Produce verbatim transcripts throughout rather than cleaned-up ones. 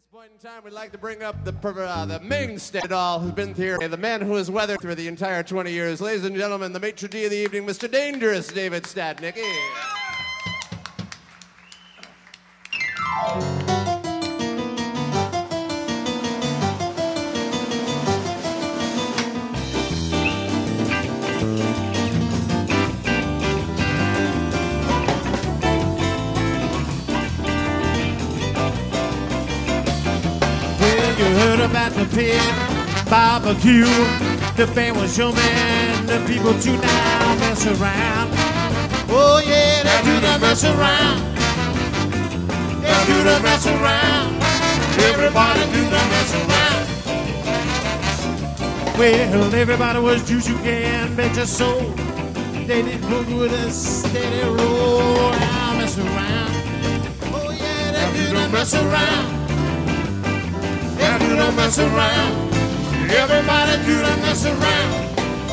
this point in time, we'd like to bring up the uh, the mainstay of it all who's been here, the man who has weathered through the entire twenty years. Ladies and gentlemen, the maitre d' of the evening, Mister Dangerous David Statnicky. You heard about the pit barbecue. The band was your man. The people do now mess around. Oh yeah, they do the mess around. They do the mess around. Everybody do the mess around. Well, everybody was juice, you can bet your soul. They didn't book with a steady roll. Now mess around. Oh yeah, they do the mess around. They do the mess around. Everybody do the mess around.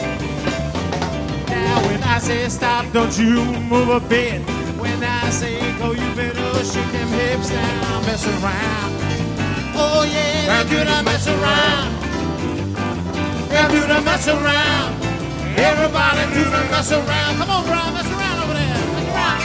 Now when I say stop, don't you move a bit. When I say go, you better shake them hips now. Mess around. Oh yeah, they do the mess around. They do the mess around. Everybody do the mess around. Come on, Brian, mess around over there. Mess around.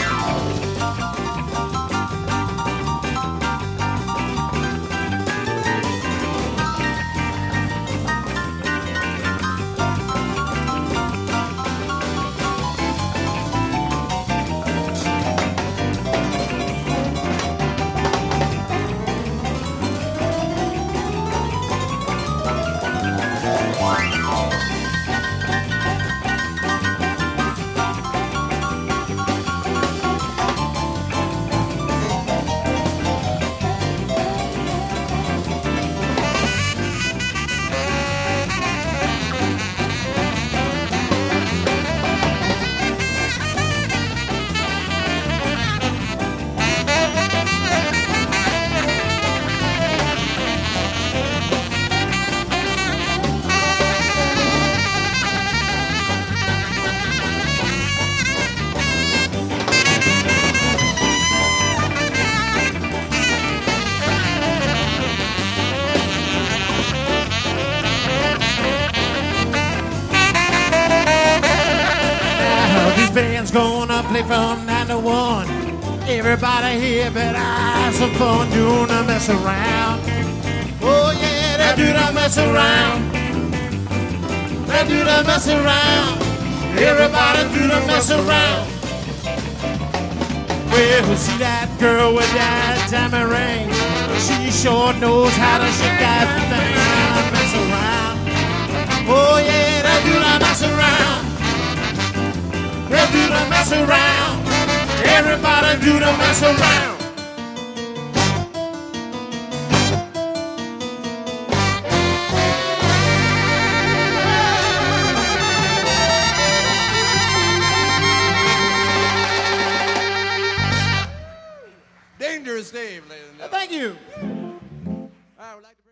Band's gonna play from nine to one. Everybody here better have some fun doing the mess around. Oh yeah, they do the mess around. They do the mess around. Everybody do the mess around. Well, see that girl with that diamond ring? She sure knows how to shake that thing. Mess around. Oh yeah, they do the mess around. They do the mess around. Everybody do the mess around. Dangerous Dave, ladies and gentlemen. Thank you. I would like to